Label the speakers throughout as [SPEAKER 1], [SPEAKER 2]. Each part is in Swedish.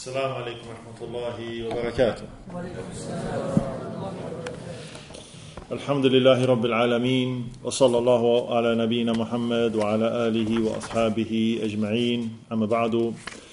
[SPEAKER 1] السلام عليكم ورحمة الله وبركاته. الحمد لله رب العالمين وصلى الله على نبينا محمد وعلى آله وأصحابه أجمعين. أما بعد.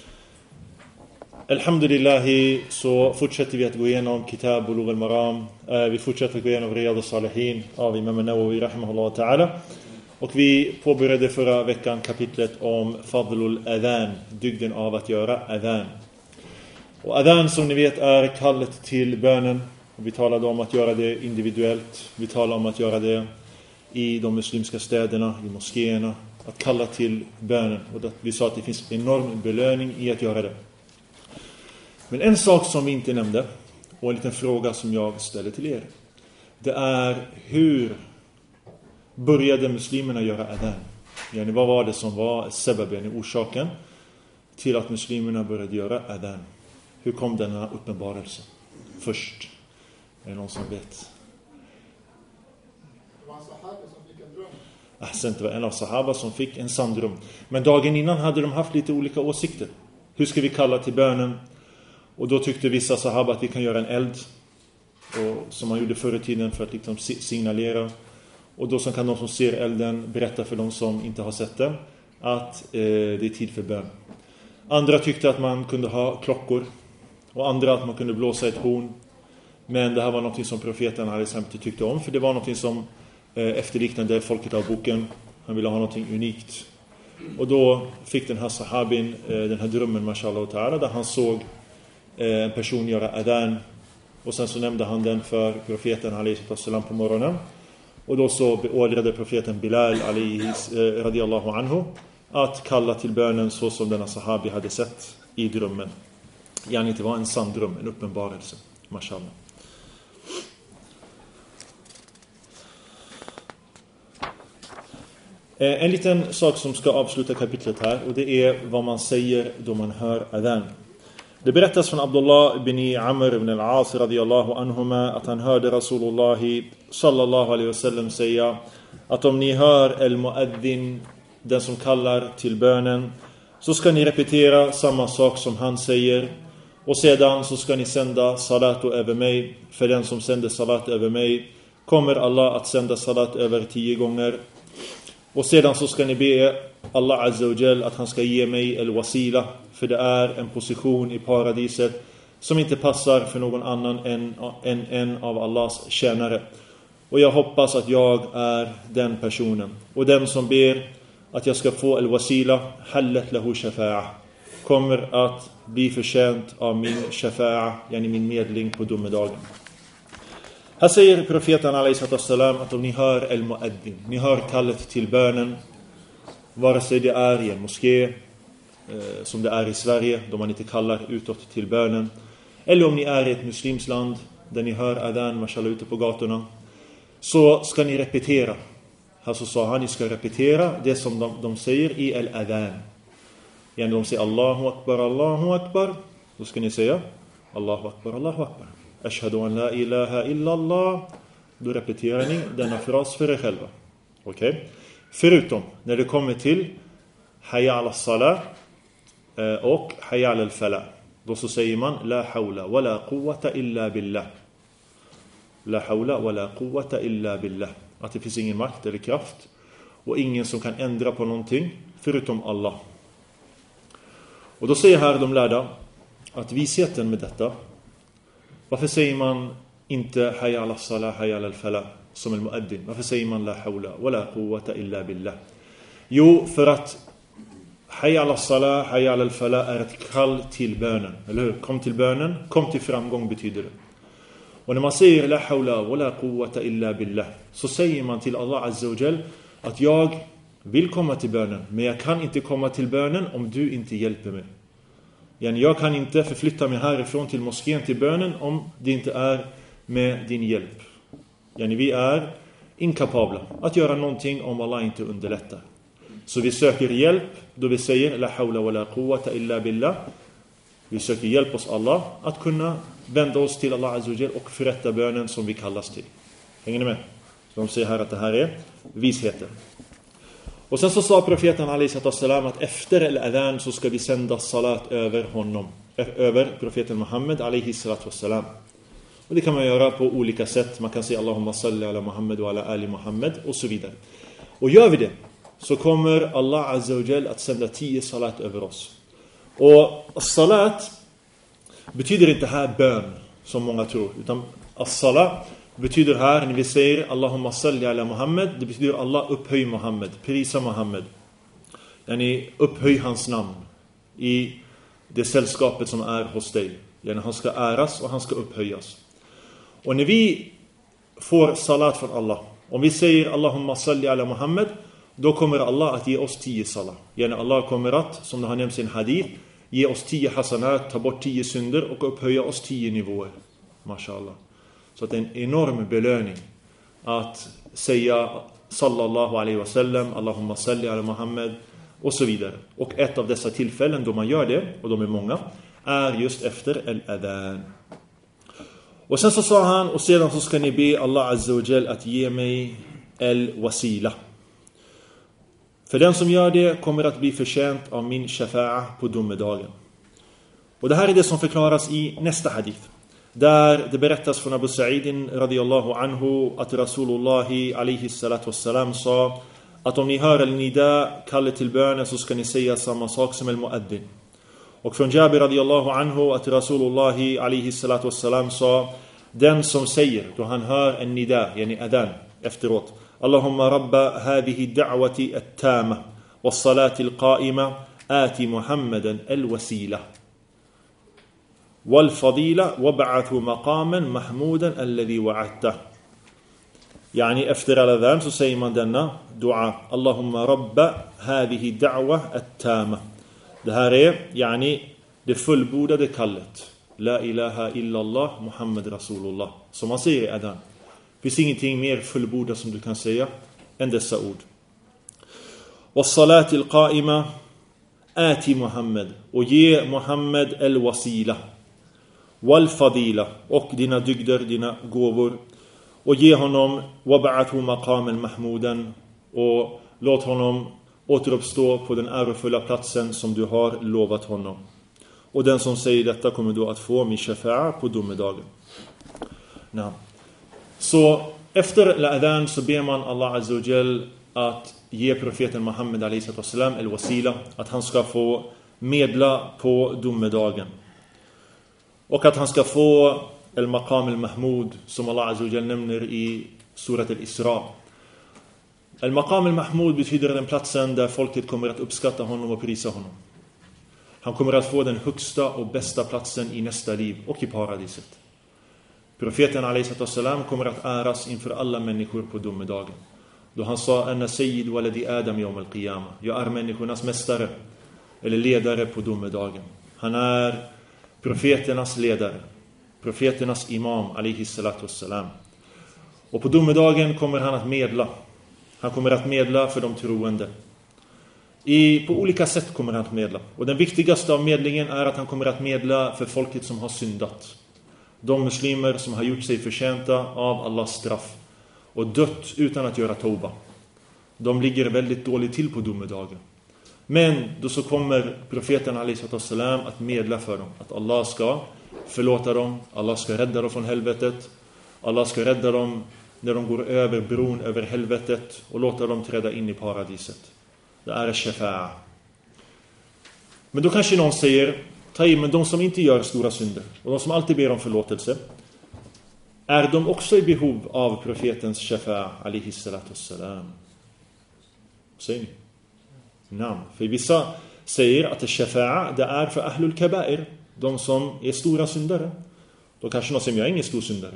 [SPEAKER 1] Alhamdulillah, så fortsätter vi att gå igenom Kitab Bulugh al-Maram. Vi fortsätter att gå igenom Riyad al-Salihin av Imam an-Nawawi rahimahullah ta'ala. Och vi påbörjade förra veckan kapitlet om Fadlul Adhan, dygden av att göra adhan. Och adhan, som ni vet, är kallet till bönen. Och vi talade om att göra det individuellt. Vi talade om att göra det i de muslimska städerna, i moskéerna. Att kalla till bönen. Och vi sa att det finns enorm belöning i att göra det. Men en sak som vi inte nämnde, och en liten fråga som jag ställer till er, det är: hur började muslimerna göra adhan? Yani, vad var det som var sababen, orsaken till att muslimerna började göra adhan? Hur kom denna uppenbarelse först? Är det någon som vet?
[SPEAKER 2] Det var en sahaba som fick en dröm.
[SPEAKER 1] Det var en av sahaba som fick en sann dröm. Men dagen innan hade de haft lite olika åsikter. Hur ska vi kalla till bönen? Och då tyckte vissa sahaba att vi kan göra en eld, och som man gjorde förr i tiden för att liksom signalera. Och då kan de som ser elden berätta för de som inte har sett den att det är tid för bön. Andra tyckte att man kunde ha klockor, och andra att man kunde blåsa ett horn. Men det här var något som profeten Alaihissalam inte tyckte om, för det var något som efterliknande folket av boken. Han ville ha något unikt. Och då fick den här sahabin den här drömmen, mashallah ta'ala, där han såg en person göra adhan. Och sen så nämnde han den för profeten Alaihissalam på morgonen. Och då så beordrade profeten Bilal radiyallahu anhu att kalla till bönen så som denna sahabi hade sett i drömmen. Yani, det var en sann dröm, en uppenbarelse. Mashallah. En liten sak som ska avsluta kapitlet här, och det är vad man säger då man hör adhan. Det berättas från Abdullah ibn Amr ibn al-As radiyallahu anhuma att han hörde Rasulullah sallallahu alaihi wasallam säga att om ni hör al-muaddin, den som kallar till bönen, så ska ni repetera samma sak som han säger, och sedan så ska ni sända salat över mig. För den som sänder salat över mig kommer Allah att sända salat över 10 gånger. Och sedan så ska ni be Allah Azza wa Jal att han ska ge mig al-wasila, för det är en position i paradiset som inte passar för någon annan än en av Allahs tjänare. Och jag hoppas att jag är den personen. Och den som ber att jag ska få al-wasila, hallat lahu shafa'a, kommer att bli förtjänt av min shafa'a, yani min medling på domedagen. Här säger profeten Alaihissalam att om ni hör al-muaddin, ni hör kallet till bönen, vare sig det är i en moské, som det är i Sverige, då man inte kallar utåt till bönen, eller om ni är i ett muslimsland där ni hör adhan, mashallah, ute på gatorna, så ska ni repetera. Här så sa han, ni ska repetera det som de säger i al-adhan. Igen, de säger Allahu Akbar, då ska ni säga Allahu Akbar. Ashhadu an la ilaha illallah. Då repeterar ni denna fras för er själva. Okej? Förutom när det kommer till hayya ala salah och hayya ala al-falah, då så säger man la hawla wa la quwwata illa billah. La hawla wa la quwwata illa billah. Att det finns ingen makt eller kraft och ingen som kan ändra på någonting förutom Allah. Och då säger här de lärda att visheten med detta, varför säger man inte hayya ala salah, hayya ala al-falah som al-muaddin? Varför säger man la hawla wa la quwwata illa billah? Jo, för att hayya ala salah, hayya ala al-falah är ett kall till bönen, eller hur? Kom till bönen, kom till framgång betyder det. Och när man säger la hawla wa la quwwata illa billah, så säger man till Allah Azza wa Jal att jag vill komma till bönen, men jag kan inte komma till bönen om du inte hjälper mig. Jag kan inte förflytta mig härifrån till moskén till bönen om det inte är med din hjälp. Vi är inkapabla att göra någonting om Allah inte underlättar. Så vi söker hjälp då vi säger la hawla wa la quwwata illa billah. Vi söker hjälp hos Allah att kunna vända oss till Allah Azza wa Jal och förrätta bönen som vi kallas till. Hänger ni med? Så de säger här att det här är visheten. Och sen så sa profeten alaihissalam att efter al-adhan så ska vi sända salat över honom, över profeten Muhammed alaihissalam. Och det kan man göra på olika sätt. Man kan säga Allahumma salli ala Muhammad wa ala ali Muhammad och så vidare. Och gör vi det så kommer Allah azza wa jal att sända 10 salat över oss. Och salat betyder inte här bön som många tror, utan as-salat betyder här, när vi säger Allahumma salli ala Muhammad, det betyder Allah upphöj Muhammad, prisa Muhammad. Yani upphöj hans namn i det sällskapet som är hos dig. Yani han ska äras och han ska upphöjas. Och när vi får salat från Allah, om vi säger Allahumma salli ala Muhammad, då kommer Allah att ge oss 10 salat. Yani Allah kommer att, som det har nämnts i en hadith, ge oss 10 hasanat, ta bort 10 synder och upphöja oss 10 nivåer. Mashallah. Så att det är en enorm belöning att säga sallallahu alaihi wasallam, Allahumma salli ala Muhammad och så vidare. Och ett av dessa tillfällen då man gör det, och de är många, är just efter al-adhan. Och sen så sa han, och sedan så ska ni be Allah azza wa jal att ge mig al-wasila. För den som gör det kommer att bli förtjänt av min shafa'a på domedagen. Och det här är det som förklaras i nästa hadith. Där det berättas från Abu Sa'id radiyallahu anhu att Rasulullah alaihi salatu wassalam sa att om ni hör al-nida, kallet till bönen, så ska ni säga samma sak som al-muaddin. Och från Jabir radiyallahu anhu att Rasulullah alaihi salatu wassalam sa, den som säger då han hör en nida, yani adhan, efteråt, Allahumma rabba hadhihi da'wati at-tama was-salati al-qa'ima ati Muhammadan al-wasila wal-fadila wab'athu maqaman mahmudan alladhi wa'adta. Yani efter al-adhan så säger man denna dua, Allahumma rabba hadhihi da'wa at-tama. Det här är yani det fullbordade kallet. La ilaha illallah Muhammad Rasulullah. Som man säger i adhan. Det finns ingenting mer fullbordat som du kan säga än dessa ord. Was-salati al-qa'ima ati Muhammad. Och ge Muhammad al-wasila. Wal-fadila. Och dina dygder, dina gåvor. Och ge honom wab'athu maqaman mahmudan. Och låt honom återuppstå på den ärofulla platsen som du har lovat honom. Och den som säger detta kommer då att få min shafa'a på domedagen. Så efter al-adhan så ber man Allah azza wa jal att ge profeten Muhammed alaihissalam al-wasila, att han ska få medla på domedagen. Och att han ska få al-maqam al-mahmud som Allah azza wa jal nämner i surat al-Isra. Al-maqam al-mahmud betyder den platsen där folket kommer att uppskatta honom och prisa honom. Han kommer att få den högsta och bästa platsen i nästa liv och i paradiset. Profeten alaihissalam kommer att äras inför alla människor på domedagen. Då han sa, Anna sayyid waladi Adam yawm al-qiyama. Jag är människornas mästare eller ledare på domedagen. Han är profeternas ledare, profeternas imam alaihissalam. Och på domedagen kommer han att medla. Han kommer att medla för de troende. På olika sätt kommer han att medla. Och den viktigaste av medlingen är att han kommer att medla för folket som har syndat. De muslimer som har gjort sig förtjänta av Allahs straff och dött utan att göra tauba. De ligger väldigt dåligt till på domedagen. Men då så kommer profeten alaihissalam att medla för dem. Att Allah ska förlåta dem. Allah ska rädda dem från helvetet. Allah ska rädda dem när de går över bron över helvetet och låta dem träda in i paradiset. Det är shafa'a. Men då kanske någon säger, men de som inte gör stora synder och de som alltid ber om förlåtelse, är de också i behov av profetens shafa'a alaihissalam? Säger ni? Nej. För vissa säger att shafa'a det är för ahlul kaba'ir, de som är stora syndare. Då kanske någon säger, jag är ingen stor syndare.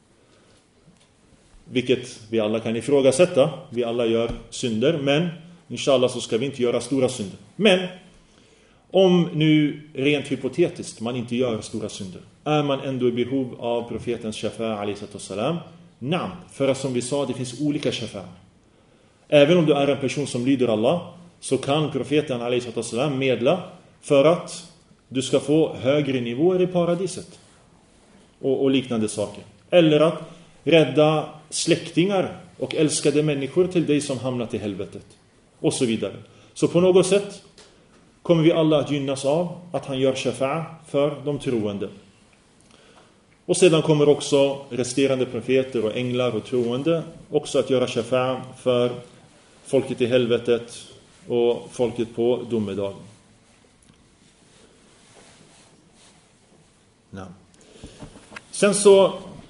[SPEAKER 1] Vilket vi alla kan ifrågasätta. Vi alla gör synder, men inshallah så ska vi inte göra stora synder. Men om nu rent hypotetiskt man inte gör stora synder, är man ändå i behov av profetens shafa'a alaihissalam? Nej, för som vi sa, det finns olika shafa'a. Även om du är en person som lyder Allah, så kan profeten alaihissalam medla för att du ska få högre nivåer i paradiset och liknande saker. Eller att rädda släktingar och älskade människor till dig som hamnat i helvetet. och så vidare. Så på något sätt kommer vi alla att gynnas av att han gör shafa'a för de troende. Och sedan kommer också resterande profeter och änglar och troende också att göra shafa'a för folket i helvetet och folket på domedagen. Ja. Sen så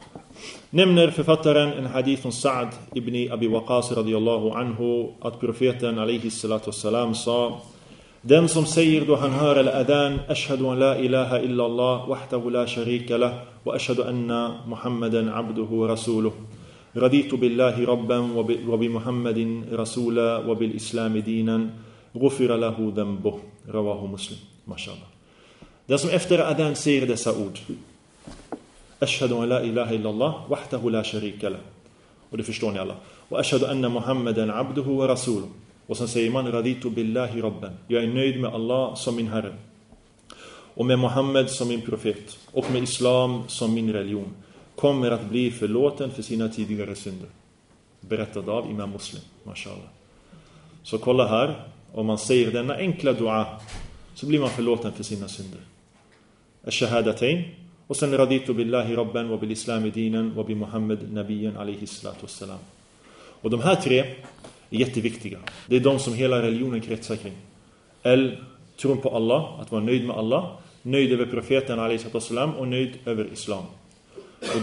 [SPEAKER 1] nämner författaren en hadith från Sa'd ibn Abi Waqas radiyallahu anhu att profeten alayhi salatu wassalam sa: den som säger då han hör al-adhan ashhadu an la ilaha illa Allah wahdahu la sharika lah wa ashhadu anna Muhammadan abduhu wa rasuluhu raditu billahi rabban wa bi Muhammadin rasula wa bil islam dinan ghufira lahu dhanbuhu rawahu Muslim. Mashallah. Den som efter adhan säger dessa ord, ashhadu an la ilaha illa Allah wahdahu la sharika lah, och det förstår ni alla, wa ashhadu anna Muhammadan abduhu wa rasuluhu, och sen säger man raditu billahi rabban, jag är nöjd med Allah som min herre och med Muhammed som min profet och med islam som min religion, kommer att bli förlåten för sina tidigare synder. Berättad av Imam Muslim. Mashallah. Så kolla här, om man säger denna enkla dua så blir man förlåten för sina synder. Ash-shahadatain, och sen raditu billahi rabban wa bil islam dinan wa bi Muhammad nabiyyan alayhi salatu wassalam. Och de här tre är jätteviktiga. Det är de som hela religionen kretsar kring. Tron på Allah, att vara nöjd med Allah, nöjd över profeten alayhi salatu wassalam och nöjd över islam. Och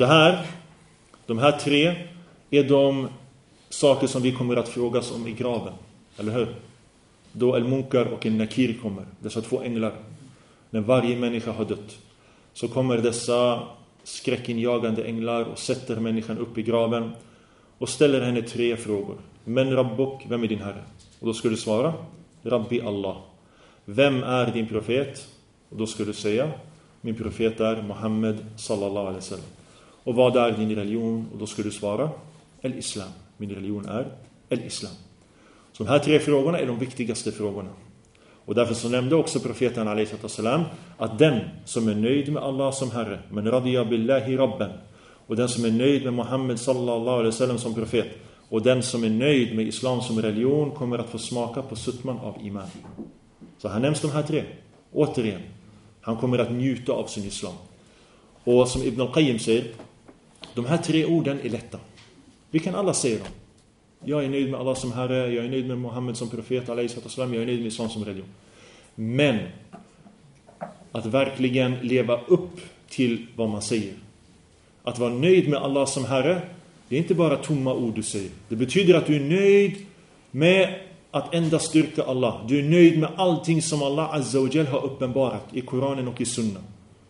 [SPEAKER 1] de här tre är de saker som vi kommer att frågas om i graven. Eller hur? Då al-Munkar och al-Nakir kommer, dessa två änglar. När varje människa har dött så kommer dessa skräckinjagande änglar och sätter människan upp i graven och ställer henne tre frågor. Men Rabbuk, vem är din herre? Och då skulle du svara, Rabbi Allah. Vem är din profet? Och då skulle du säga, min profet är Muhammed sallallahu alaihi wasallam. Och vad är din religion? Och då skulle du svara, al-Islam. Min religion är al-Islam. Så de här tre frågorna är de viktigaste frågorna. Och därför så nämnde också profeten alayhi sallam att den som är nöjd med Allah som herre, men radiya billahi rabban, och den som är nöjd med Muhammed sallallahu alaihi wasallam som profet, och den som är nöjd med islam som religion kommer att få smaka på suttman av iman. Så här nämns de här tre. Återigen, han kommer att njuta av sin islam. Och som Ibn al-Qayyim säger, de här tre orden är lätta. Vi kan alla säga dem. Jag är nöjd med Allah som herre, jag är nöjd med Muhammed som profet alayhi sallam, jag är nöjd med islam som religion. Men att verkligen leva upp till vad man säger, att vara nöjd med Allah som herre, det är inte bara tomma ord du säger. Det betyder att du är nöjd med att endast styrka Allah. Du är nöjd med allting som Allah azza wa jal har uppenbarat i Koranen och i Sunna.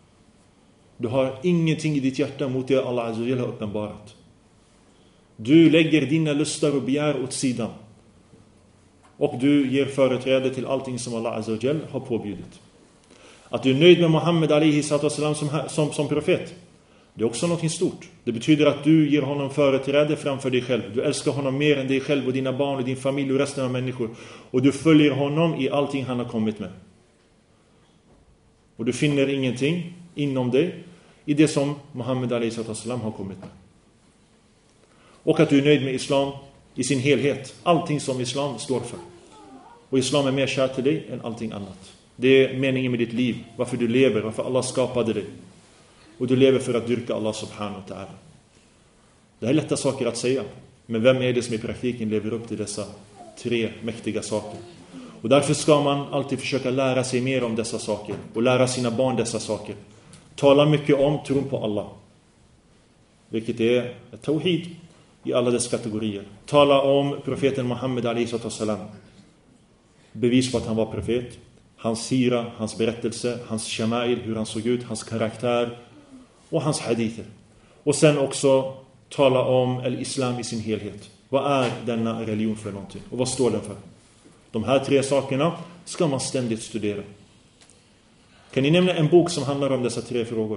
[SPEAKER 1] Du har ingenting i ditt hjärta mot det Allah azza wa jal har uppenbarat. Du lägger dina lustar och begär åt sidan. Och du ger företräde till allting som Allah azza wa jal har påbjudit. Att du är nöjd med Muhammed alayhi sallam som profet, det är också något stort. Det betyder att du ger honom företräde framför dig själv. Du älskar honom mer än dig själv och dina barn och din familj och resten av människor. Och du följer honom i allting han har kommit med. Och du finner ingenting inom dig i det som Muhammed alayhi sallam har kommit med. Och att du är nöjd med islam i sin helhet. Allting som islam står för. Och islam är mer kär till dig än allting annat. Det är meningen med ditt liv. Varför du lever. Varför Allah skapade dig. Och du lever för att dyrka Allah subhanahu wa ta'ala. Det är lätta saker att säga. Men vem är det som i praktiken lever upp till dessa tre mäktiga saker? Och därför ska man alltid försöka lära sig mer om dessa saker. Och lära sina barn dessa saker. Tala mycket om tron på Allah. Vilket är ett tawhid i alla dess kategorier. Tala om profeten Muhammed alayhi sallam. Bevis på att han var profet. Hans sira, hans berättelse, hans shamail, hur han såg ut, hans karaktär och hans hadither. Och sen också tala om al-Islam i sin helhet. Vad är denna religion för någonting? Och vad står den för? De här tre sakerna ska man ständigt studera. Kan ni nämna en bok som handlar om dessa tre frågor?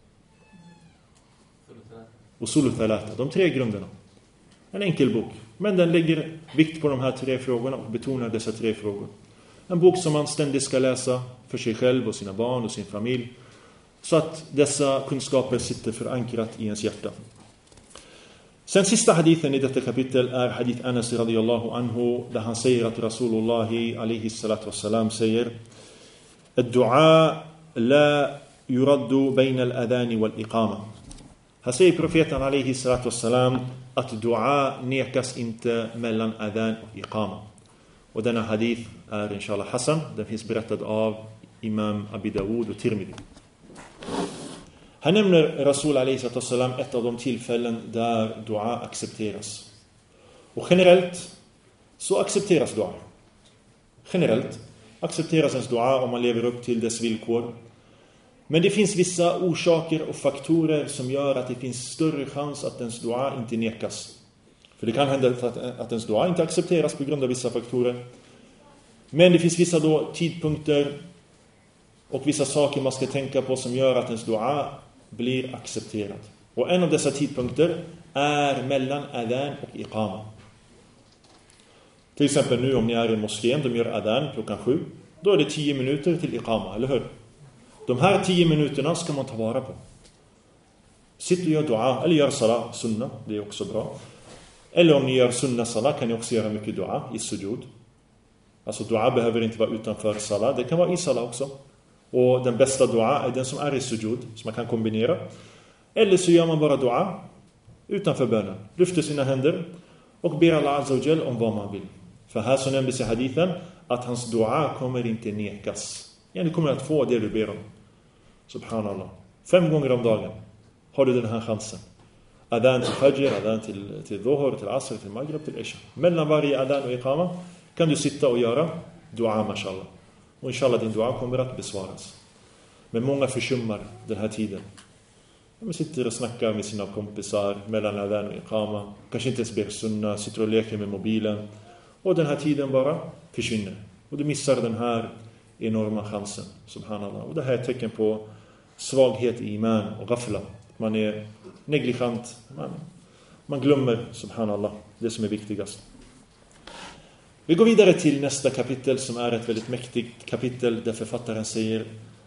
[SPEAKER 1] Usul thalatha, de tre grunderna. En enkel bok, men den lägger vikt på de här tre frågorna och betonar dessa tre frågor. En bok som man ständigt ska läsa för sig själv och sina barn och sin familj, så att dessa kunskaper sitter förankrat i ens hjärta. Sen sista hadithen i detta kapitel är hadith Anas radiyallahu anhu, där han säger att Rasulullah alayhi salatu wassalam säger: "Ad-du'a la yuraddu bayna al-adhan wal-iqama." Han säger profeten alayhi salatu wassalam att dua nekas inte mellan adhan och iqama. Och denna hadith är inshallah hasan. Den finns berättad av Imam Abi Dawud och Tirmidhi. Han nämner Rasul alayhi salatu wassalam ett av de tillfällen där dua accepteras. Och generellt så accepteras dua. Generellt accepteras ens dua om man lever upp till dess villkor. Men det finns vissa orsaker och faktorer som gör att det finns större chans att ens dua inte nekas. För det kan hända att ens dua inte accepteras på grund av vissa faktorer. Men det finns vissa då tidpunkter och vissa saker man ska tänka på som gör att ens dua blir accepterad. Och en av dessa tidpunkter är mellan adhan och iqama. Till exempel nu om ni är i moskén, de gör adhan klockan 7. Då är det 10 minuter till iqama, eller hur? De här 10 minuterna ska man ta vara på. Sitt och gör dua, eller gör salah, sunna, det är också bra. Eller om ni gör sunna salah kan ni också göra mycket dua i sujud. Alltså dua behöver inte vara utanför salah, det kan vara i salah också. Och den bästa dua är den som är i sujud, som man kan kombinera. Eller så gör man bara dua utanför bönen. Lyfter sina händer och ber Allah Azza wa Jal om vad man vill. För här så nämndes i hadithen att hans dua kommer inte nekas. Ja, du kommer att få det du ber om. Subhanallah. 5 gånger om dagen har du den här chansen. Adhan till Fajr, adhan till Dhuhr, till Asr, till Maghrib, till Isha. Mellan varje adhan och iqama kan du sitta och göra dua, mashallah. Och inshallah din dua kommer att besvaras. Men många försummar den här tiden. De sitter och snackar med sina kompisar mellan adhan och iqama. Kanske inte ens ber sunna, sitter och leker med mobilen. Och den här tiden bara försvinner. Och du missar den här enorma chansen, subhanallah. Och det här är ett tecken på svaghet i iman och ghafla. Man är negligent, man glömmer, subhanallah, det som är viktigast. Vi går vidare till nästa kapitel som är ett väldigt mäktigt kapitel där författaren säger: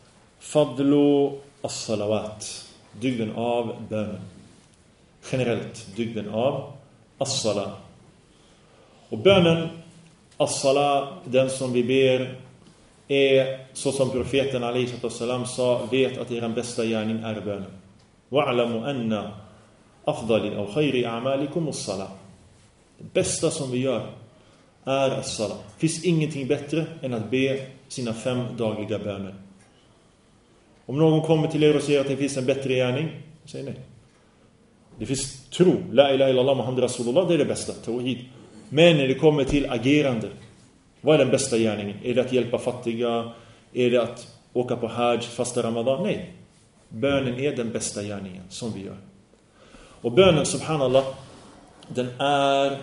[SPEAKER 1] Fadlu as-salawat, dygden av bönen. Generellt, dygden av as-salat. Och bönen, as-salat, den som vi ber, är så som profeten alayhi sallam sa: vet att er bästa gärning är bönen. Wa'lamu anna afdali aw khayri a'malikum as-salat. Det bästa som vi gör är as-salat. Det finns ingenting bättre än att be sina 5 dagliga böner. Om någon kommer till er och säger att det finns en bättre gärning, säg nej. Det finns tro, la ilaha illallah Muhammad Rasulullah, det är det bästa, tawhid. Men när det kommer till agerande, vad är den bästa gärningen? Är det att hjälpa fattiga? Är det att åka på hajj, fasta ramadan? Nej. Bönen är den bästa gärningen som vi gör. Och bönen, subhanallah, den är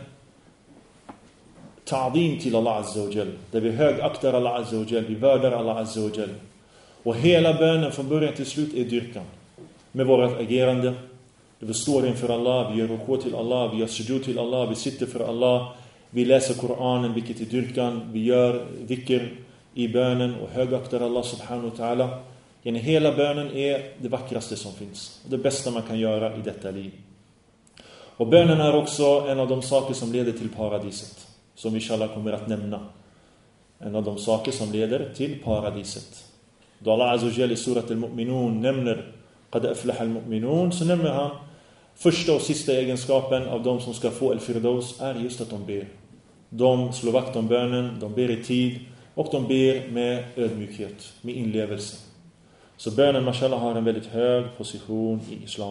[SPEAKER 1] ta'zim till Allah Azza wa Jal. Där vi högaktar Allah Azza wa Jal, vi värdar Allah Azza wa Jal. Och hela bönen från början till slut är dyrkan. Med vårt agerande. Vi står inför Allah, vi gör ruku till Allah, vi gör sujud till Allah, vi sitter för Allah. Vi läser Koranen, vilket är dyrkan. Vi gör dhikr i bönen och högaktar Allah subhanahu wa ta'ala. Hela bönen är det vackraste som finns. Det bästa man kan göra i detta liv. Och bönen är också en av de saker som leder till paradiset. Som vi inshallah kommer att nämna. En av de saker som leder till paradiset. Då Allah Azza wa Jalla i surat al-Mu'minun nämner qad aflaha al-mu'minun, så nämner han första och sista egenskapen av de som ska få al-firdaus är just att de ber. De slår vakt om bönen, de ber i tid och de ber med ödmjukhet, med inlevelse. Så bönen, mashallah, har en väldigt hög position i islam.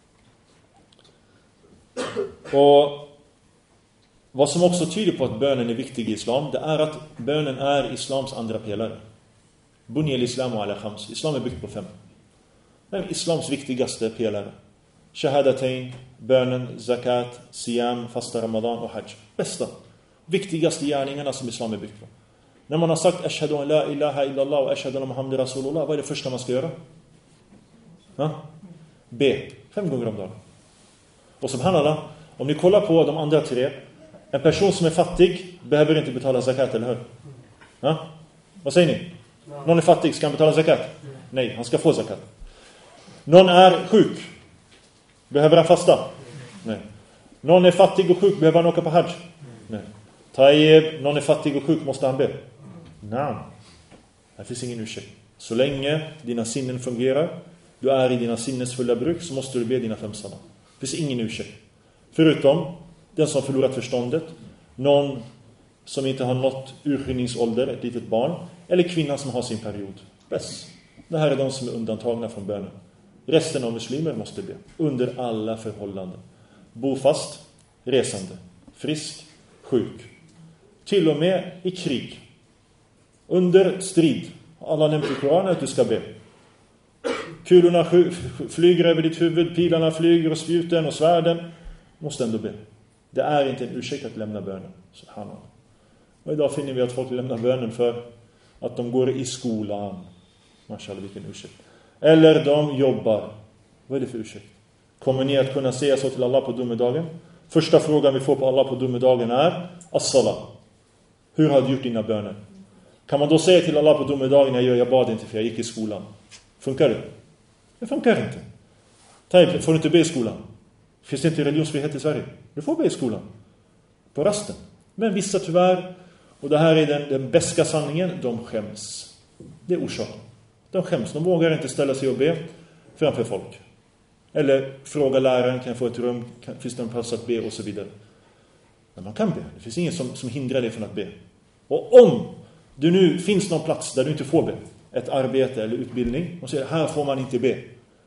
[SPEAKER 1] Och vad som också tyder på att bönen är viktig i islam, det är att bönen är islams andra pelare. Bunya al-islamu ala khams. Islam är byggt på 5. Det är islams viktigaste pelare. Shahadatain, bönen, zakat, siyam, fasta ramadan och hajj. Bästa, viktigaste gärningarna som islam är byggt på. När man har sagt ashhadu an la ilaha illallah och ashhadu anna muhammad rasulullah, vad är det första man ska göra? Be 5 gånger om dagen. Och subhanallah, om ni kollar på de andra 3, en person som är fattig behöver inte betala zakat, eller hur? Vad säger ni? Någon är fattig, ska han betala zakat? Nej, han ska få zakat. Någon är sjuk, behöver han fasta? Nej. Någon är fattig och sjuk, behöver han åka på hajj? Nej. Tayyib, någon är fattig och sjuk, måste han be? Nej. Det finns ingen ursäkt. Så länge dina sinnen fungerar, du är i dina sinnes fulla bruk, så måste du be dina 5 salat. Det finns ingen ursäkt. Förutom den som förlorat förståndet, någon som inte har nått urskiljningsålder, ett litet barn, eller kvinnan som har sin period. Bäst. Det här är de som är undantagna från bönen. Resten av muslimer måste be. Under alla förhållanden. Bofast, resande, frisk, sjuk. Till och med i krig. Under strid. Allah nämnt i Koranen att du ska be. Kulorna flyger över ditt huvud, pilarna flyger och spjuten och svärden. Måste ändå be. Det är inte en ursäkt att lämna bönen. Subhanallah. Och idag finner vi att folk lämnar bönen för att de går i skolan. Mashallah, vilken ursäkt. Eller de jobbar. Vad är det för ursäkt? Kommer ni att kunna säga så till Allah på domedagen? Första frågan vi får på Allah på domedagen är As-salat. Hur har du gjort dina böner? Kan man då säga till Allah på domedagen, jag bad inte för jag gick i skolan? Funkar det? Det funkar inte. Tayyib, får du inte be i skolan? Finns det inte religionsfrihet i Sverige? Du får be i skolan. På rasten. Men vissa tyvärr, och det här är den beska sanningen, de skäms. Det är orsaken. De skäms. De vågar inte ställa sig och be framför folk. Eller fråga läraren, kan jag få ett rum? Finns det en plats att be? Och så vidare. Men man kan be. Det finns ingen som hindrar dig från att be. Och om det nu finns någon plats där du inte får be, ett arbete eller utbildning, och säger här får man inte be,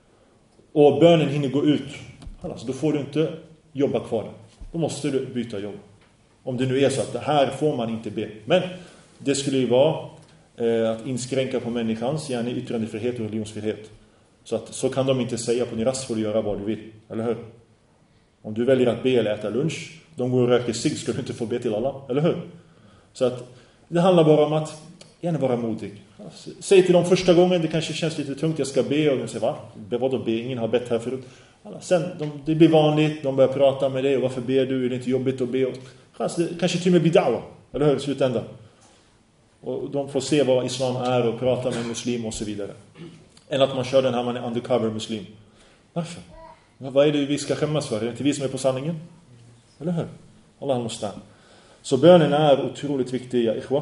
[SPEAKER 1] och bönen hinner gå ut, alltså, då får du inte jobba kvar där. Då måste du byta jobb. Om det nu är så att här får man inte be. Men det skulle ju vara att inskränka på människans gärna yttrandefrihet och religionsfrihet. Så kan de inte säga på din rast får du göra vad du vill. Eller hur? Om du väljer att be eller äta lunch, de går och röker sig, ska du inte få be till alla. Eller hur? Så att det handlar bara om att gärna vara modig. Alltså, säg till dem första gången, det kanske känns lite tungt, jag ska be, och de säger, va? Vadå be? Ingen har bett här förut. Sen, det blir vanligt, de börjar prata med dig, och varför ber du? Är det inte jobbigt att be? Och, kanske till och med blir da'wa, eller hur? I slutändan. Och de får se vad islam är och prata med en muslim och så vidare. Än att man kör den här, man är undercover muslim. Varför? Vad är det vi ska skämmas för? Är det inte vi som är på sanningen? Eller hur? Allah måste. Så bönen är otroligt viktig, ja, ikhwa.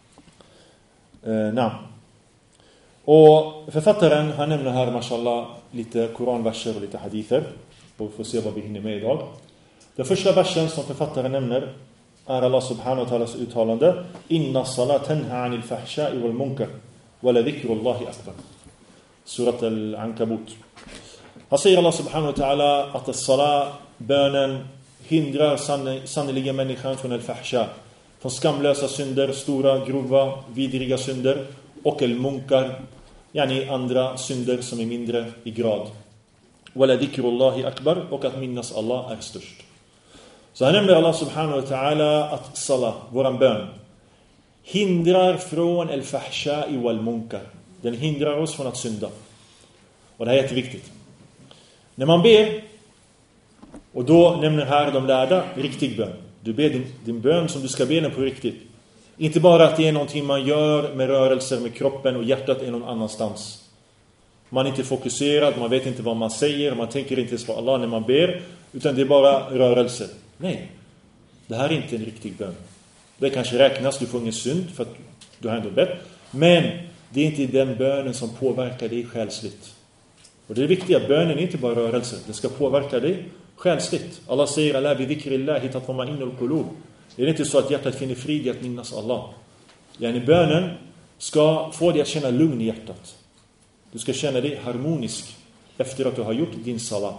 [SPEAKER 1] Och författaren, han nämner här, mashallah, lite koranverser och lite hadither. Och vi får se vad vi hinner med idag. Den första versen som författaren nämner är Allah subhanahu wa ta'alas uttalande: Inna salat tanha 'anil fahsha'i wal munkar wa la dhikrullahi akbar. Surat al-Ankabut. Han säger Allah subhanahu wa ta'ala att as-salat, bönen, hindrar sannoliken människan från al-fahsha, från skamlösa synder, stora, grova, vidriga synder, och al-munkar, yani andra synder som är mindre i grad. Wala dhikrullahi akbar, och att minnas Allah är störst. Så här nämner Allah subhanahu wa ta'ala att salat, våran bön, hindrar från al-fahsha'i wal-munkar. Den hindrar oss från att synda. Och det här är jätteviktigt. När man ber, och då nämner här de lärda riktig bön. Du ber din bön som du ska be den på riktigt. Inte bara att det är någonting man gör med rörelser med kroppen och hjärtat är någon annanstans. Man är inte fokuserad, man vet inte vad man säger, man tänker inte på Allah när man ber, utan det är bara rörelser. Nej, det här är inte en riktig bön. Det kanske räknas, du får ingen synd för att du har ändå bett. Men det är inte den bönen som påverkar dig själsligt. Och det är viktigt att bönen är inte bara rörelser, den ska påverka dig själsligt. Allah säger alla bi dhikrillahi tatma'innul qulub. Det är inte så att hjärtat finner frid i att minnas Allah. Yani bönen ska få dig att känna lugn i hjärtat. Du ska känna dig harmonisk efter att du har gjort din salat.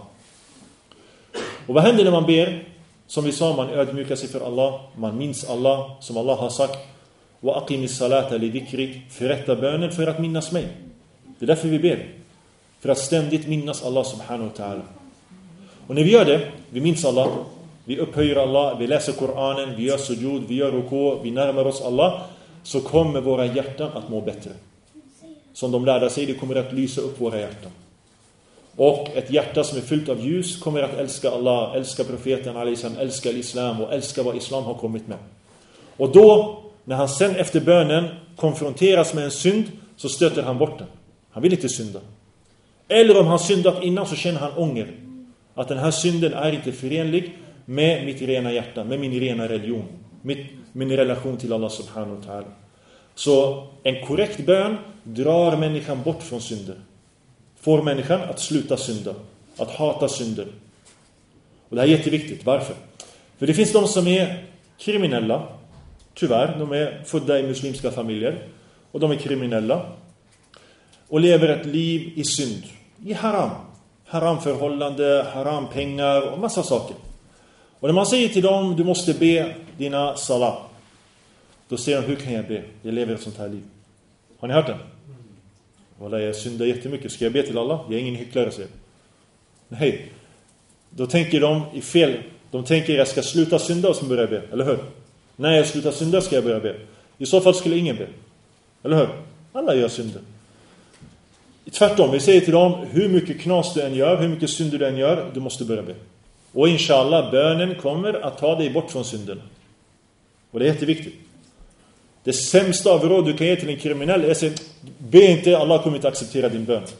[SPEAKER 1] Och vad händer när man ber? Som vi sa, man ödmjukar sig för Allah, man minns Allah som Allah har sagt: wa aqimis salata li dhikri, förrätta bönen för att minnas mig. Det är därför vi ber. För att ständigt minnas Allah subhanahu wa ta'ala. Och när vi gör det, vi minns Allah, vi upphöjer Allah, vi läser Koranen, vi gör sujud, vi gör ruku, vi närmar oss Allah, så kommer våra hjärtan att må bättre. Som de lärda sig, det kommer att lysa upp våra hjärtan. Och ett hjärta som är fyllt av ljus kommer att älska Allah, älska profeten, älska islam och älska vad islam har kommit med. Och då, när han sen efter bönen konfronteras med en synd, så stöter han bort den. Han vill inte synda. Eller om han syndat innan, så känner han ånger. Att den här synden är inte förenlig med mitt rena hjärta, med min rena religion, min relation till Allah subhanahu wa ta'ala. Så en korrekt bön drar människan bort från synder. Får människan att sluta synda, att hata synder. Och det här är jätteviktigt. Varför? För det finns de som är kriminella. Tyvärr, de är födda i muslimska familjer. Och de är kriminella. Och lever ett liv i synd. I haram. Haramförhållande, harampengar och massa saker. Och när man säger till dem, du måste be dina salat. Då säger de, hur kan jag be? Jag lever ett sånt här liv. Har ni hört den? Wallah, jag syndar jättemycket. Ska jag be till Allah? Jag är ingen hycklare, säger. Nej. Då tänker de i fel. De tänker jag ska sluta synda och så börja be. Eller hur? När jag slutar synda ska jag börja be. I så fall skulle ingen be. Eller hur? Alla gör synder. Tvärtom, vi säger till dem, hur mycket knas du än gör, hur mycket synder du än gör, du måste börja be. Och inshallah, bönen kommer att ta dig bort från synden. Och det är jätteviktigt. Det sämsta av råd du kan ge till en kriminell är att be inte, Allah kommer inte acceptera din bön.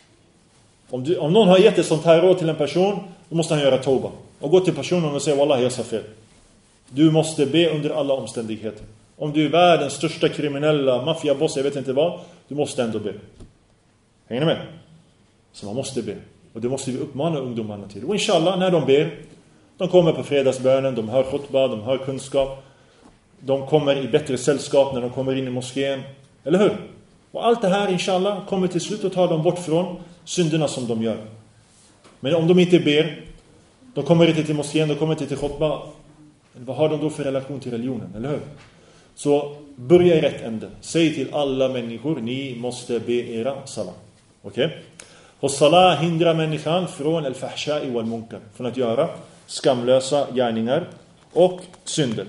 [SPEAKER 1] Om någon har gett ett sånt här råd till en person, då måste han göra tauba. Och gå till personen och säga, wallah, jag sa fel. Du måste be under alla omständigheter. Om du är världens största kriminella maffiaboss, jag vet inte vad, du måste ändå be. Hänger ni med? Så man måste be. Och det måste vi uppmana ungdomarna till. Och inshallah, när de ber, de kommer på fredagsbönen, de hör khutbah, de hör kunskap. De kommer i bättre sällskap när de kommer in i moskén. Eller hur? Och allt det här, inshallah, kommer till slut att ta dem bort från synderna som de gör. Men om de inte ber, de kommer inte till moskén, de kommer inte till khutbah. Vad har de då för relation till religionen? Eller hur? Så börja i rätt ände. Säg till alla människor, ni måste be era salat. Okej? Och salat hindrar människan från al-fahsha'i wal-munkar. Från att göra skamlösa gärningar och synder.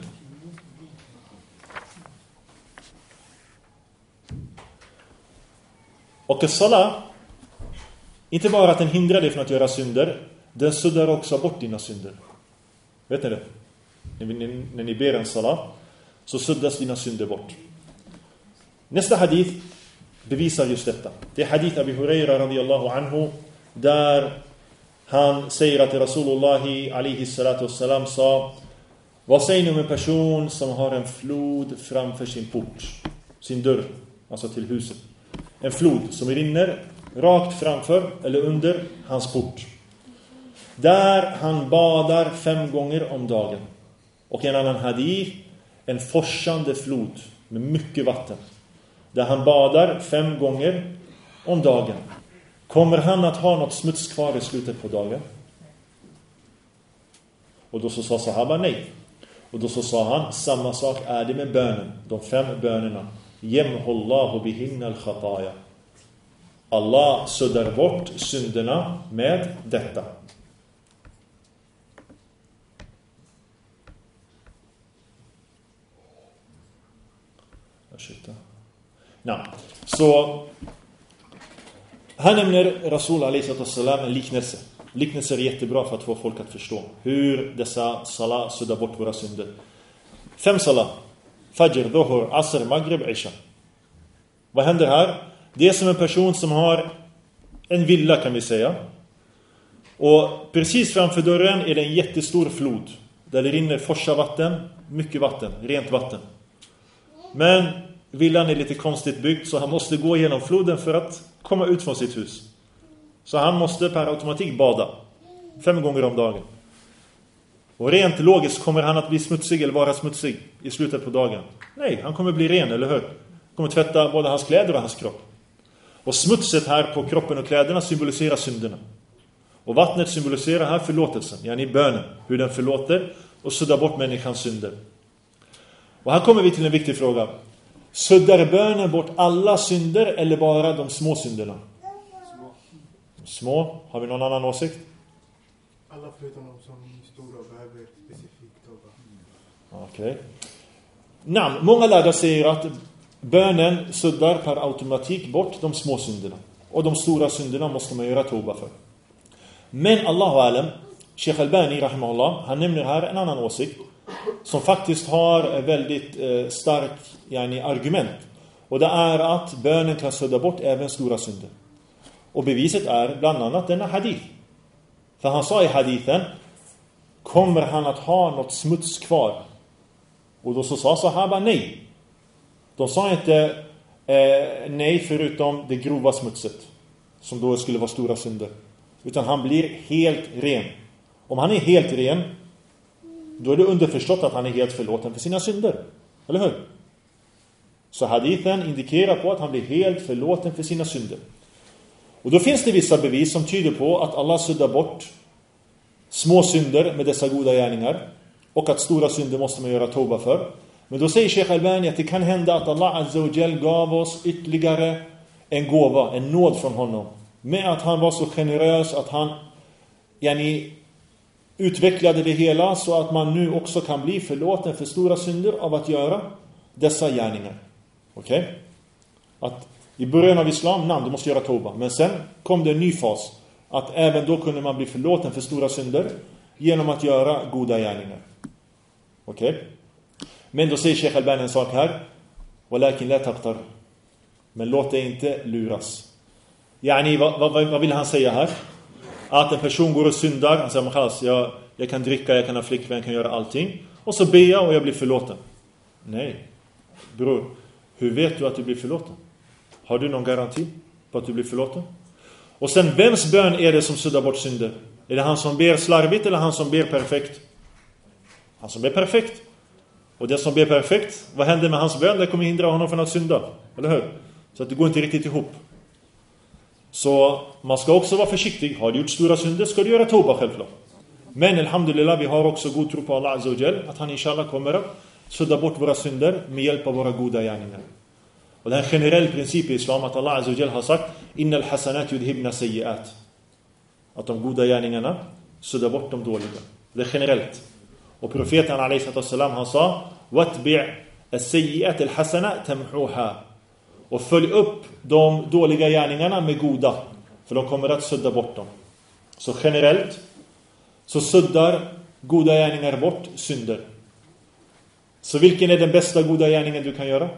[SPEAKER 1] Och salat, inte bara att den hindrar dig från att göra synder, den suddar också bort dina synder. Vet ni det? När ni ber en salat, så suddas dina synder bort. Nästa hadith bevisar just detta. Det är hadith Abi Huraira radiyallahu anhu, där han säger att Rasulullah alaihi salatu wassalam sa, vad säger ni om en person som har en flod framför sin port, sin dörr, alltså till huset. En flod som rinner rakt framför eller under hans port. Där han badar 5 gånger om dagen. Och en annan hadith, en forsande flod med mycket vatten. Där han badar 5 gånger om dagen. Kommer han att ha något smuts kvar i slutet på dagen? Och då så sa sahaba nej. Och då så sa han, samma sak är det med bönen. De 5 bönerna. Yamhullahu bihinna al-khataya. Allah suddar bort synderna med detta. Så här nämner Rasul alaihissalam en liknelse. Liknelser är jättebra för att få folk att förstå hur dessa salat suddar bort våra synder. 5 salat. Fajr, dhuhr, asr, maghrib, isha. Vad händer här? Det är som en person som har en villa, kan vi säga. Och precis framför dörren är det en jättestor flod. Där det rinner forsa vatten, mycket vatten, rent vatten. Men villan är lite konstigt byggd, så han måste gå igenom floden för att komma ut från sitt hus. Så han måste per automatik bada 5 gånger om dagen. Och rent logiskt, kommer han att bli smutsig eller vara smutsig i slutet på dagen? Nej, han kommer bli ren, eller hur? Han kommer tvätta både hans kläder och hans kropp. Och smutset här på kroppen och kläderna symboliserar synderna. Och vattnet symboliserar här förlåtelsen, yani bönen, hur den förlåter och suddar bort människans synder. Och här kommer vi till en viktig fråga. Suddar bönen bort alla synder eller bara de små synderna? Små? Har vi någon annan åsikt?
[SPEAKER 2] Alla förutom de som stora behöver specifikt.
[SPEAKER 1] Okej. Många lärare säger att bönen suddar per automatik bort de små synderna. Och de stora synderna måste man göra tauba för. Men Allahu alam, Sheikh Albani rahimahullah, han nämner här en annan åsikt som faktiskt har väldigt stark argument. Och det är att bönen kan sudda bort även stora synder. Och beviset är bland annat denna hadith. För han sa i hadithen, kommer han att ha något smuts kvar? Och då så sa sahaba nej. De sa inte nej förutom det grova smutset, som då skulle vara stora synder. Utan han blir helt ren. Om han är helt ren, då är det underförstått att han är helt förlåten för sina synder. Eller hur? Så hadithen indikerar på att han blir helt förlåten för sina synder. Och då finns det vissa bevis som tyder på att Allah suddar bort små synder med dessa goda gärningar. Och att stora synder måste man göra tauba för. Men då säger Sheikh Albani att det kan hända att Allah Azza wa Jal gav oss ytterligare en gåva, en nåd från honom. Med att han var så generös att han utvecklade det hela så att man nu också kan bli förlåten för stora synder av att göra dessa gärningar. Okej? Att i början av islam, du måste göra tauba. Men sen kom det en ny fas. Att även då kunde man bli förlåten för stora synder genom att göra goda gärningar. Okej? Men då säger Sheikh Albani en sak här. Walakin la taqtar. Men låt det inte luras. Vad vill han säga här? Att en person går och syndar. Han säger, jag kan dricka, jag kan ha flickvän, jag kan göra allting. Och så ber jag och jag blir förlåten. Nej. Bror, hur vet du att du blir förlåten? Har du någon garanti på att du blir förlåten? Och sen, vems bön är det som suddar bort synder? Är det han som ber slarvigt eller han som ber perfekt? Han som ber perfekt. Och det som ber perfekt, vad händer med hans bön? Det kommer hindra honom från att synda. Eller hur? Så att det går inte riktigt ihop. Så man ska också vara försiktig. Har du gjort stora synder ska du göra tauba självklart. Men alhamdulillah, vi har också god tro på Allah Azza wa Jal, att han inshallah kommer att sudda bort våra synder med hjälp av våra goda gärningar. Och det är en generell princip i islam att Allah Azza wa Jal har sagt innal hasanat yudhibna sayyi'at. Att de goda gärningarna suddar bort de dåliga. Det är generellt. Och profeten alayhi sallam han sa watbi' as-sayyi'at al-hasana tamhuha. Och följ upp de dåliga gärningarna med goda, för de kommer att sudda bort dem. Så generellt så suddar goda gärningar bort synder. Så vilken är den bästa goda gärningen du kan göra?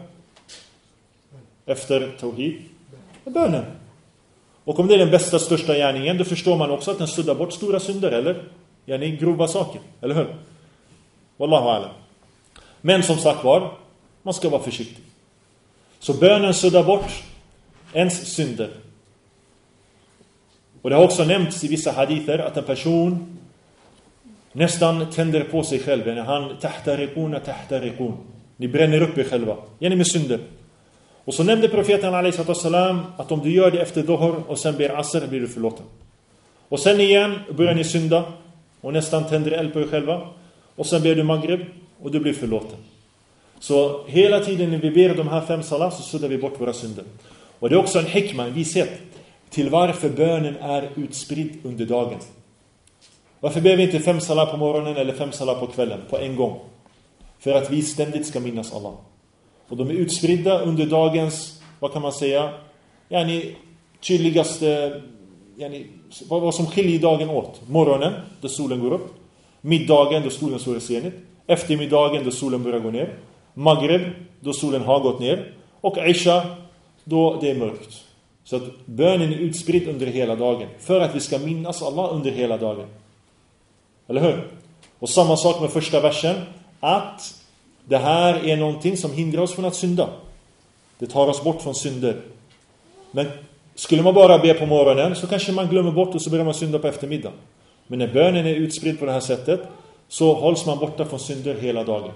[SPEAKER 1] Efter tawhid? Bönen. Och om det är den bästa, största gärningen, då förstår man också att den suddar bort stora synder, eller? Grova saker, eller hur? Wallahu alam. Men som sagt var, man ska vara försiktig. Så bönen suddar bort ens synder. Och det har också nämnts i vissa hadither att en person nästan tänder på sig själv. När han tahtariqun. Ni bränner upp er själva. Med synder. Och så nämnde profeten alayhi salam att om du gör det efter dhuhr och sen ber asr blir du förlåten. Och sen igen börjar ni synda och nästan tänder eld på er själva. Och sen ber du maghrib och du blir förlåten. Så hela tiden när vi ber de här 5 salat så suddar vi bort våra synder. Och det är också en hikma, en vishet till varför bönen är utspridd under dagen. Varför ber vi inte 5 salat på morgonen eller 5 salat på kvällen på en gång? För att vi ständigt ska minnas Allah. Och de är utspridda under dagens, vad kan man säga, tydligaste, vad som skiljer dagen åt. Morgonen, då solen går upp. Middagen, då solen står i zenit. Eftermiddagen, då solen börjar gå ner. Maghrib, då solen har gått ner. Och Isha, då det är mörkt. Så att bönen är utspridd under hela dagen. För att vi ska minnas Allah under hela dagen. Eller hur? Och samma sak med första versen. Att det här är någonting som hindrar oss från att synda. Det tar oss bort från synder. Men skulle man bara be på morgonen så kanske man glömmer bort och så börjar man synda på eftermiddag. Men när bönen är utspridd på det här sättet så hålls man borta från synder hela dagen.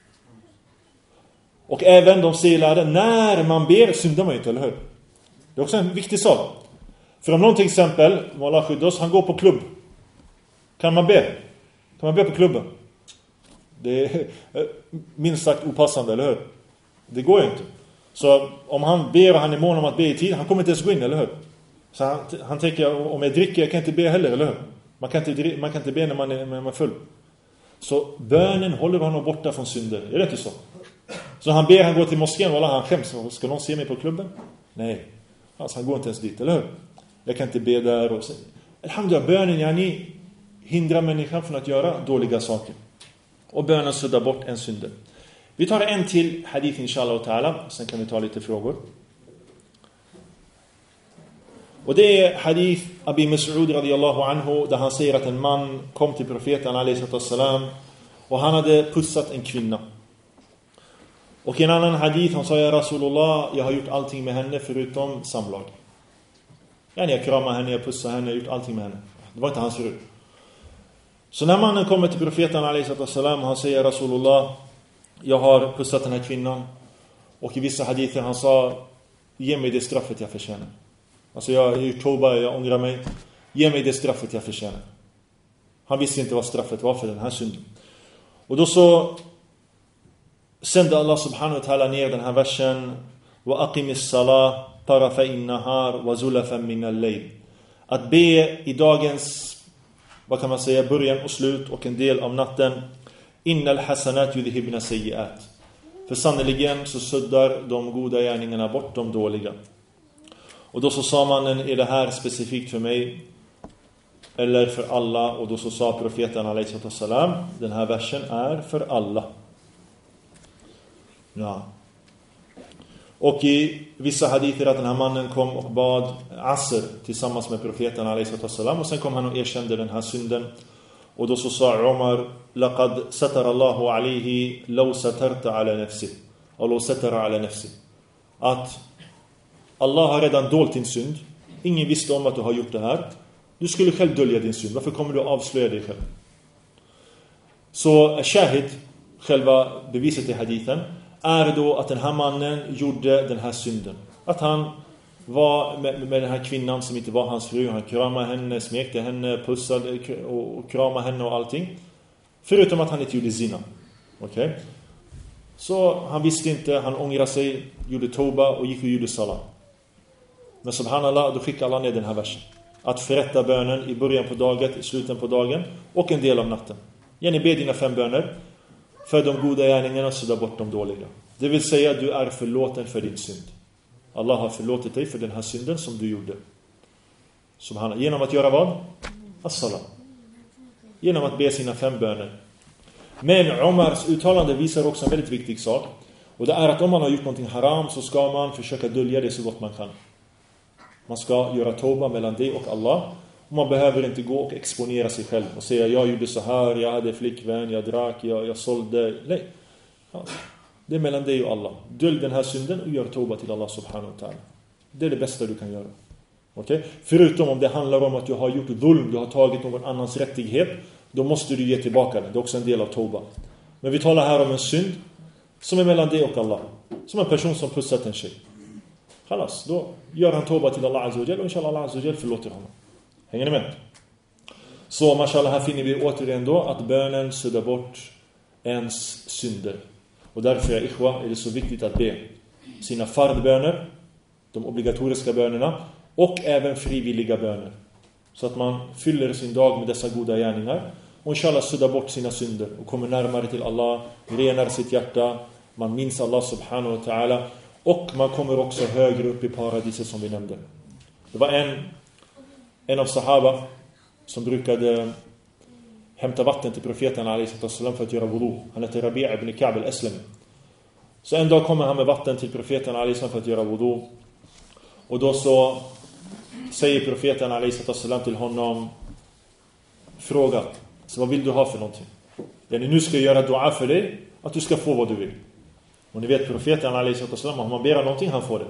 [SPEAKER 1] Och även de säger lärde, när man ber syndar man inte, eller hur? Det är också en viktig sak. För om någon till exempel, Allah skydda oss, han går på klubb. Kan man be? Kan man be på klubben? Det är minst sagt opassande, eller hur? Det går ju inte. Så om han ber och han är mån om att be i tid, han kommer inte ens gå in, eller hur? Så han tänker, om jag dricker, jag kan inte be heller, eller hur? Man kan inte be när man är full. Så bönen håller honom borta från synder. Är det inte så? Så han ber, han går till moskén och han skäms. Ska någon se mig på klubben? Nej. Alltså han går inte ens dit, eller hur? Jag kan inte be där. Och alhamdulillah, bönen hindrar människan från att göra dåliga saker. Och bönen suddar bort en synder. Vi tar en till hadith inshallah ta'ala. Sen kan vi ta lite frågor. Och det är hadith Abi Mas'ud radiyallahu anhu, där han säger att en man kom till profeten alayhi salam och han hade pussat en kvinna. Och i en annan hadith han sa: ja Rasulullah, jag har gjort allting med henne förutom samlag. Jag kramar henne, jag pussar henne, jag har gjort allting med henne. Det var inte hans fru. Så när mannen kommer till profeten alayhi salam och han säger: Rasulullah, jag har pussat den här kvinnan. Och i vissa hadither han sa: ge mig det straffet jag förtjänar. Alltså jag har gjort toba, jag ångrar mig. Ge mig det straffet jag förtjänar. Han visste inte vad straffet var för den här synden. Och då så sände Allah subhanahu wa ta'ala ner den här versen: wa aqimis salah tarafayn nahar wa zulafan min al-layl. Att be i dagens, vad kan man säga, början och slut och en del av natten: innal hasanat yudhibna sayyi'at. För sannoliken så suddar de goda gärningarna bort de dåliga. Och då så sa mannen: är det här specifikt för mig eller för alla? Och då så sa profeten alayhi salam: den här versen är för alla. Ja. Och i vissa hadither att den här mannen kom och bad asr tillsammans med profeten alayhi salam, och sen kom han och erkände den här synden. Och då så sa Umar: laqad satara Allahu alayhi law satarta ala nafsi, och law satara ala nafsi. Att Allah har redan dolt din synd. Ingen visste om att du har gjort det här. Du skulle själv dölja din synd. Varför kommer du att avslöja dig själv? Så shahid, själva beviset i hadithen, är då att den här mannen gjorde den här synden. Att han var med den här kvinnan som inte var hans fru. Han kramade henne, smekte henne, pussade och kramade henne och allting. Förutom att han inte gjorde zina. Okej? Så han visste inte, han ångrade sig, gjorde toba och gick och gjorde salat. Men subhanallah, då skickade Allah ner den här versen: att förrätta bönen i början på dagen, i slutet på dagen och en del av natten. Gärna be dina 5 böner för de goda gärningarna, så där bort de dåliga. Det vill säga, du är förlåten för din synd. Allah har förlåtit dig för den här synden som du gjorde. Subhanallah. Genom att göra vad? As-salam. Genom att be sina 5 böner. Men Umars uttalande visar också en väldigt viktig sak. Och det är att om man har gjort någonting haram så ska man försöka dölja det så gott man kan. Man ska göra toba mellan dig och Allah. Och man behöver inte gå och exponera sig själv och säga: jag gjorde så här, jag hade flickvän, jag drack, jag sålde. Nej. Ja. Det är mellan dig och Allah. Dölj den här synden och gör toba till Allah subhanahu wa ta'ala. Det är det bästa du kan göra. Okay? Förutom om det handlar om att du har gjort dhulm, du har tagit någon annans rättighet, då måste du ge tillbaka den. Det är också en del av toba. Men vi talar här om en synd som är mellan dig och Allah. Som en person som pussat en tjej. Khalas, då gör han toba till Allah azza wa jalla, och inshallah Allah azza wa jalla förlåter honom. Hänger ni med? Så mashallah, här finner vi återigen då att bönen suddar bort ens synder. Och därför är det så viktigt att be sina fardböner, de obligatoriska bönerna, och även frivilliga böner. Så att man fyller sin dag med dessa goda gärningar och inshallah suddar bort sina synder och kommer närmare till Allah, renar sitt hjärta, man minns Allah subhanahu wa ta'ala, och man kommer också högre upp i paradiset som vi nämnde. Det var en av sahaba som brukade hämta vatten till profeten alayhi salam för att göra wudu. Han heter Rabi' ibn Ka'b al-Aslami. Så en dag kommer han med vatten till profeten alayhi salam för att göra wudu. Och då så säger profeten alayhi salam till honom: fråga, så vad vill du ha för någonting? Nu ska jag göra dua för dig, att du ska få vad du vill. Och ni vet, profeten alayhi salam, om man ber någonting, han får det.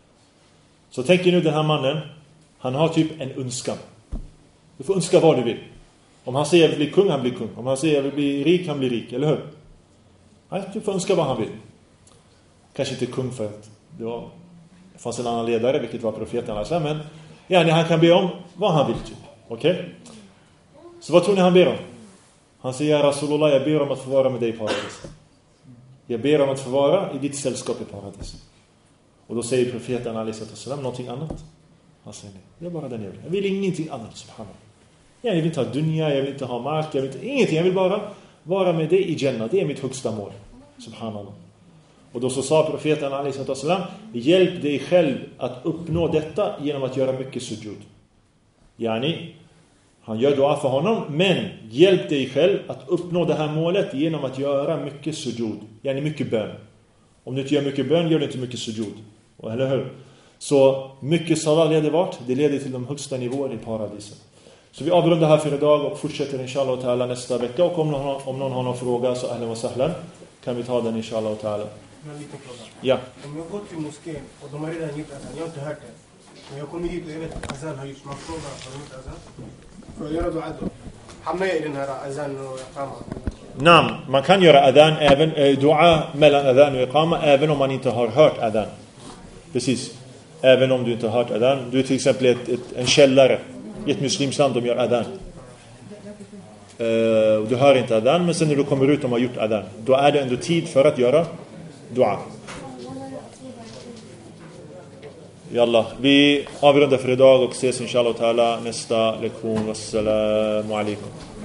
[SPEAKER 1] Så tänker nu den här mannen, han har typ en önskan. Du får önska vad du vill. Om han säger jag vill bli kung, han blir kung. Om han säger jag vill bli rik, han blir rik, eller hur? Nej, du får önska vad han vill. Kanske inte kung, för att det fanns en annan ledare, vilket var profeten alayhi, men han kan be om vad han vill typ. Okej? Så vad tror ni han ber om? Han säger: ja Rasulullah, jag ber om att få vara med dig i paradis. Jag ber om att få vara i ditt sällskap i paradis. Och då säger profeten alayhi salam någonting annat. Han säger: nej, jag är bara den jag vill. Jag vill ingenting annat, subhanallah. Jag vill inte ha dunya, jag vill inte ha mark, jag vill inte, ingenting. Jag vill bara vara med dig i Jannah. Det är mitt högsta mål. Subhanallah. Och då så sa profeten alayhi salam: hjälp dig själv att uppnå detta genom att göra mycket sujud. Han gör dua för honom, men hjälp dig själv att uppnå det här målet genom att göra mycket sujud. Mycket bön. Om du inte gör mycket bön, gör du inte mycket sujud. Eller hur? Så mycket salat leder vart? Det leder till de högsta nivåer i paradisen. Så vi avrundar här för idag och fortsätter inshallah ta'ala nästa vecka. Och om någon har någon fråga så ahlan wa sahlan, kan vi ta den inshallah ta'ala.
[SPEAKER 2] En liten fråga.
[SPEAKER 1] Ja.
[SPEAKER 2] Om jag går till moskén och de har redan gjort azan, jag har inte hört det. Men jag kommer hit och jag vet att azan har gjort. Man frågar, har de gjort azan? För att göra dua då. Hamnar jag i den här azan och iqama?
[SPEAKER 1] Nam, man kan göra adhan även dua mellan adhan och iqama även om man inte har hört adhan. Precis. Även om du inte har hört adhan. Du är till exempel en källare i ett muslimskt land, de gör adhan. Du hör inte adhan, men sen när du kommer ut de har gjort adhan. Då är det ändå tid för att göra dua. Yalla, vi avrundar för idag och ses inshallah ta'ala nästa lektion. Wassalamu alaikum.